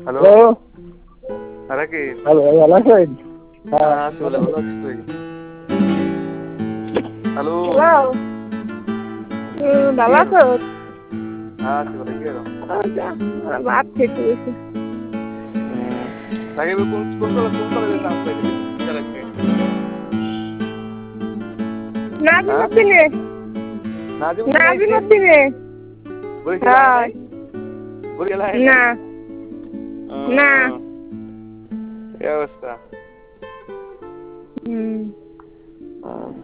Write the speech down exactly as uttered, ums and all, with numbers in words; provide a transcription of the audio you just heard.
Hello hello আরে কি hello ভালো আছেন? হ্যাঁ আছি বলে ভালো আছিস তুই? হ্যালো হ্যালো হুম কি ভালো হলো আছো? হ্যাঁ আছি বলে কি হলো আচ্ছা, ভাত খেতে গেছি। সাকিব কোন কোন কলেজ কোন কলেজে চান্স পাইছিলি কলেজে নাজিম হ্যাঁ উদ্দিনে নাজিম উদ্দিন নাজিম আইছে উদ্দিনে বরিশাল আহে হ্যাঁ নাই বরিশাল আহে নাই না না এই অবস্থা হুম